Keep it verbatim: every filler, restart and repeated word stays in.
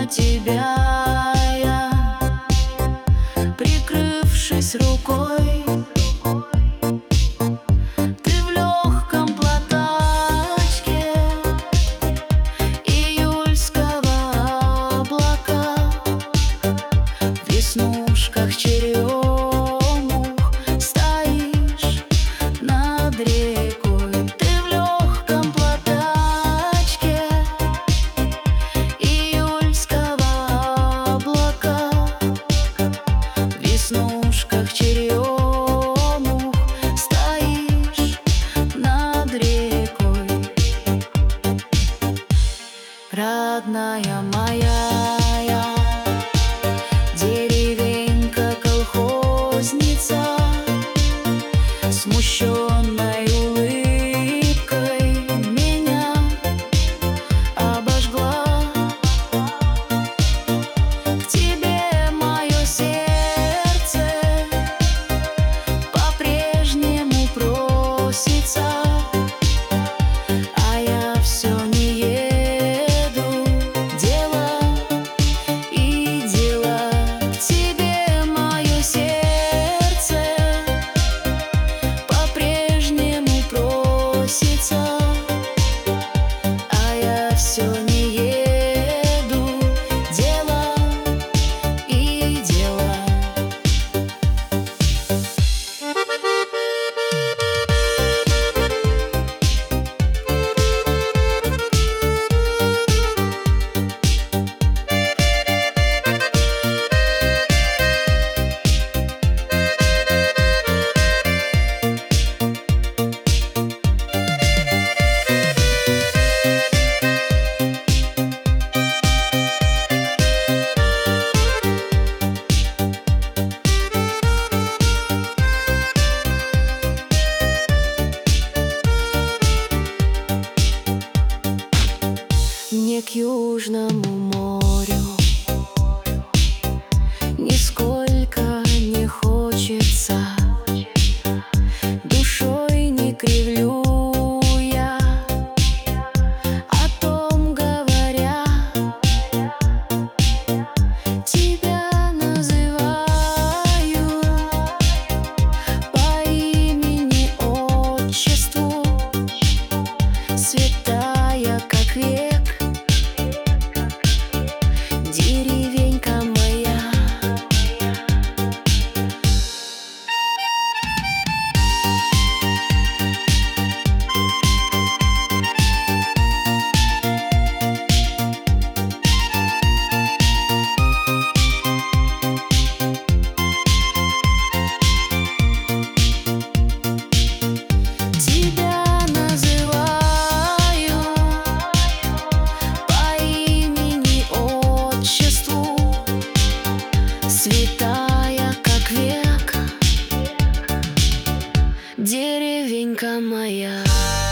тебя я, прикрывшись рукой. Ты в легком платочке июльского облака, в веснушках черемух стоишь над рекой. Ты в легком платочке июльского облака, в веснушках черемух стоишь над рекой. Родная моя, деревенька колхозница, смущенной улыбкой меня обожгла. К тебе мое сердце по-прежнему просится, а я все не еду. Дело и дело. К тебе мое сердце по-прежнему просится, а я все не еду. Дело и дело. Мне к Южному морю нисколько не хочется, душой не кривлю я, о том говоря. Тебя называю по имени отчеству, святая как век, деревенька моя. Тебя называю по имени отчеству, святая как век, деревенька моя.